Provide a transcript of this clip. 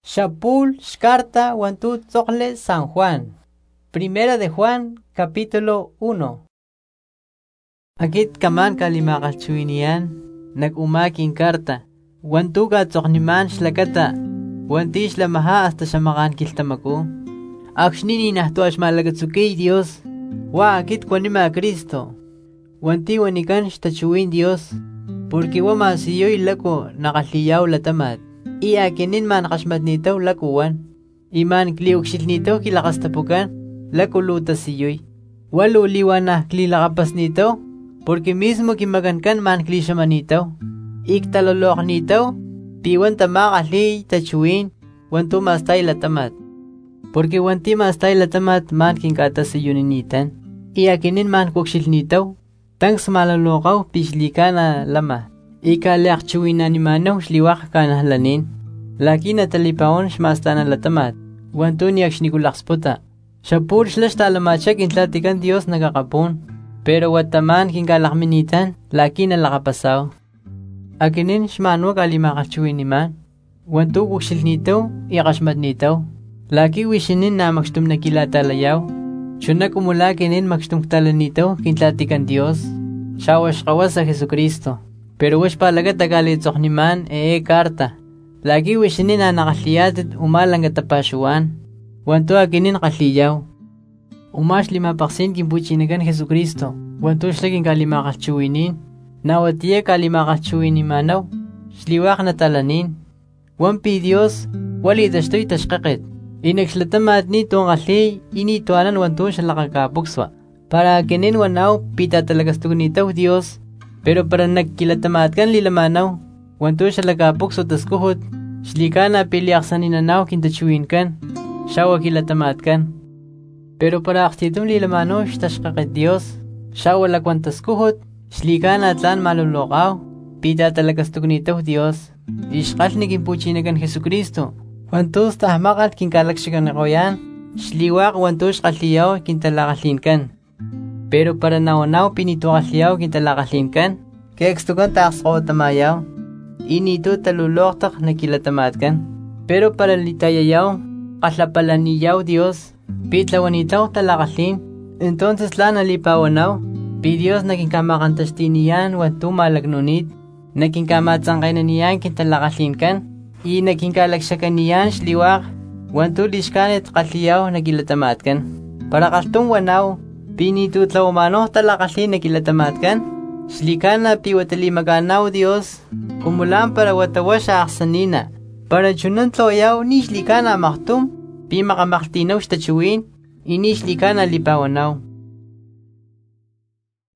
Shapul Shkarta Wantu Tzokle San Juan. Primera de Juan, capítulo 1. Akit kaman kalimakachwinian, nag-umaking karta. Wantu ka tzokniman shlakata, wanti shlamaha hasta shamakan kiltamaku. Akshnini nahtu ashmalagatsukay Dios, wa akit kwanima Cristo. Wanti wanikan shtachuin Dios, porque wama siyoy lako nakaliyaw latamat. Iakinin man kashmatnitaw lakuwan. Iman kliukshilnitaw kilakastapukan, lakuluta siyoy. Walu liwanah klilakapas nitaw, porque mismo kimagankan man klishamanitaw. Iktalolok nitaw, piwan tamakali tachuin, wantu mastay latamat. Porque wanti mastay latamat man kinkata siyuninitan. Iakinin man kukshilnitaw, tangs malalokaw pishlikana lama. Ikaliakchuin na ni manaw shliwak kanahlanin. Laki na talipaon shmastana latamat. Wantu niyak shnikulakspota. Shapur shlash talamachak intlatikan Dios nagakapun. Pero wataman kinkalakminitan, laki na lakapasaw. Akinin shmano kalimakachwin ni man. Wantu kukshilnitaw, ikashmatnitaw. Laki wishinin na magstum na kilatalayaw. Shunak umula kinin magstum ktalanitaw kintlatikan Dios. Shawash kawas sa Jesucristo. Pero wish palaga tagalitzok ni man karta. Lagi wishinin na nakaliyatit umalang katapashuan. Wanto akinin kaliyaw. Umash limapaksin kimpuchinagan Jesucristo. Wanto shlagin kalimakachwinin. Nawatiya kalimakachwinin manaw. Shliwak na talanin. Wampi Dios, wali tashtoy tashkakit. Inagslatamat nito ang kali, inituanan wanto siya lakakapukswa. Para akinin wanaw, pita talagastug nitaw Dios. Pero para nagkilatamatkan lilamanaw, wanto siya lagapukso taskuhot, shlika na piliaksan ninanaw kintachuin kan, siya wakilatamatkan. Pero para aksitum lilamanaw, shtashkakit Dios, siya walakwan taskuhot, shlika na atlan malulokaw, pita talagastug nitaw Dios, ishkal nagimpuchinagan Jesucristo. Wanto stahmakat kinkalakshikan ako yan, shliwak wanto shkaliyaw kintalakalinkan. Pero para naunaw pinituakasyaw kintalakalinkan, kaya ekstukan taksko tamayaw, inito taluloktak na kilatamatkan. Pero para litayayaw, kaslapalaniyaw Dios, pitlawanitaw talakasin, entonces la nalipawanaw, pi Dios naging kamakantastiniyan wanto malagnunit, naging kamatsangkay na niyan kintalakalinkan, naging kalaksyakan niyan shliwak, wanto lishkanit kaliyaw na kilatamatkan. Para kastong wanaw, pinitutlaw umano talakasin na kilatamatkan. Shlikan na piwatali maganaw Dios. Kumulan para watawa siya aksanina. Para chunan tloyaw ni shlikan na maktum. Pi makamaktinaw shtachuin. Ini shlikan na lipawanaw.